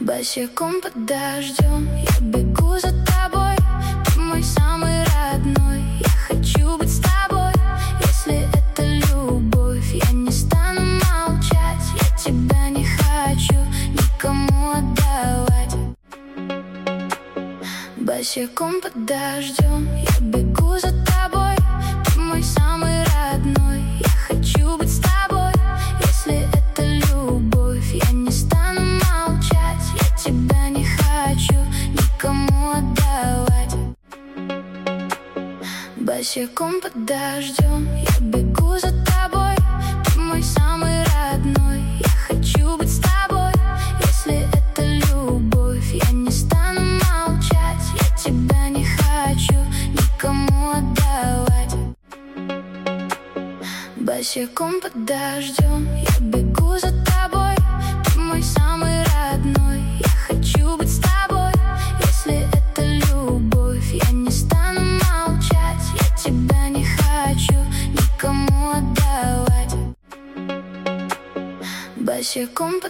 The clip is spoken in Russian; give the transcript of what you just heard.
Босиком под дождем я бегу за тобой. Ты мой самый родной, я хочу быть с тобой. Если это любовь, я не стану молчать. Я тебя не хочу никому отдавать. Босиком под дождем я бегу за тобой. Ты мой самый родной, я хочу быть с тобой. Если это любовь, я не стану молчать. Я тебя не хочу никому отдавать. Босиком под дождем я бегу за тобой. Ты мой самый родной, я хочу быть с тобой. Если это любовь, я не стану молчать. Я тебя не хочу никому отдавать. Босиком под дождем я бегу за тобой. Ты мой самый родной, я хочу быть с тобой. Если это любовь, я не стану молчать. Я тебя не хочу никому отдавать. Босиком под